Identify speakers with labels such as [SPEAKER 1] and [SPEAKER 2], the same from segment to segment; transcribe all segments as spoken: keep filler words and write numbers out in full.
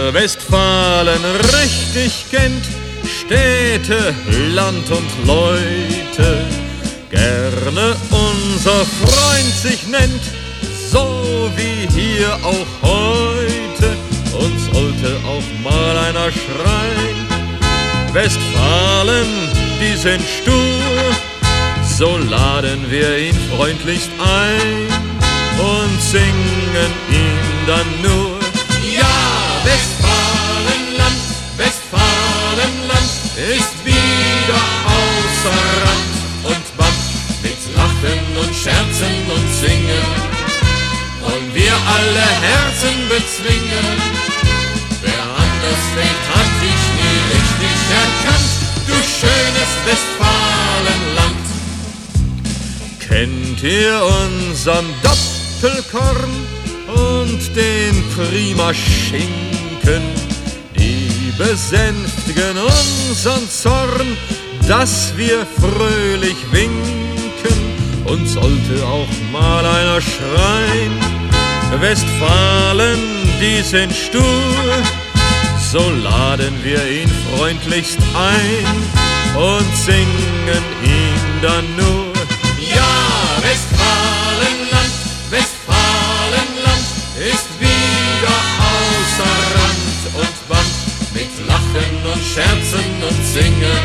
[SPEAKER 1] Westfalen richtig kennt, Städte, Land und Leute, gerne unser Freund sich nennt, so wie hier auch heute, uns sollte auch mal einer schreien. Westfalen, die sind stur, so laden wir ihn freundlichst ein und singen ihm dann nur: Ja, Westfalenland, Westfalenland ist wieder außer Rand und Band, mit Lachen und Scherzen und Singen wollen wir alle Herzen bezwingen. Wer anders denkt, hat dich nie richtig erkannt, du schönes Westfalenland. Kennt ihr unseren Doppelkorn und den prima Schinken? Die besänftigen unseren Zorn, dass wir fröhlich winken. Uns sollte auch mal einer schreien: Westfalen, die sind stur, so laden wir ihn freundlichst ein und singen ihm dann nur: Ja, Westfalenland, Westfalenland ist wieder außer Rand und Band, mit Lachen und Scherzen und Singen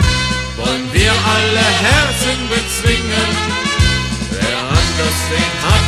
[SPEAKER 1] wollen wir alle Herzen bezwingen. Wer anders den hat,